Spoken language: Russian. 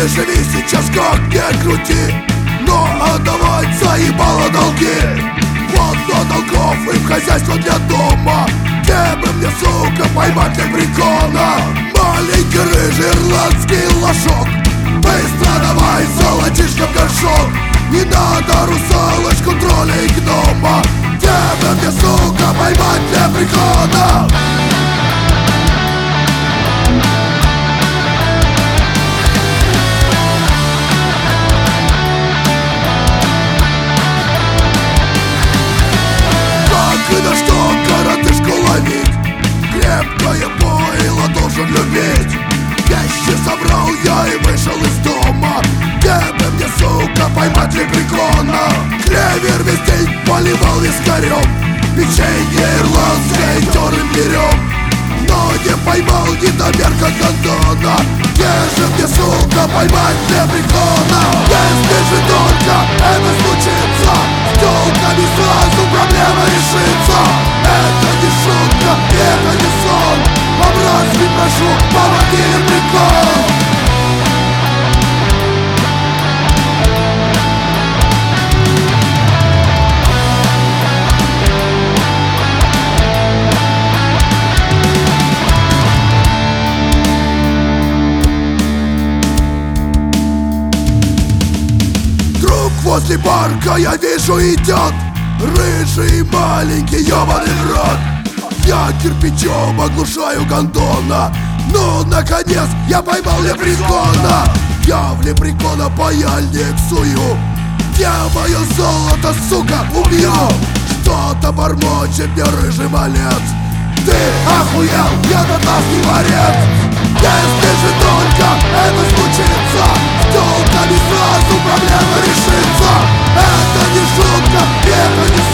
Ты живи сейчас как ни крути, но отдавать заебало долги. Вот до долгов и в хозяйство для дома, где бы мне, сука, поймать лепрекона. Маленький рыжий ирландский лошок, быстро давай золотишко в горшок. Не надо русалочку, тролля и гнома, где бы мне, сука, поймать лепрекона. И на что коротышку ловить? Крепкое пойло должен любить. Вещи собрал я и вышел из дома, где бы мне, сука, поймать лепрекона. Клевер весь день поливал вискарем, печенье ирландское тер имбирем, но не поймал недомерка гондона. Где же мне, сука, поймать лепрекона? Если же только это случится, с тёлками сразу проблема решится. Это не шутка, это не сон, по-братски прошу, помоги, лепрекон. Возле парка я вижу идет рыжий маленький ёбаный в рот. Я кирпичом оглушаю гондона, ну наконец я поймал лепрекона. Я в лепрекона паяльник сую, я мое золото, сука, убью. Что-то бормочет мне рыжий малец. Ты охуел, я на нас не варец. Если же только это случится, с тёлками сразу проблема решится. Это не шутка, это не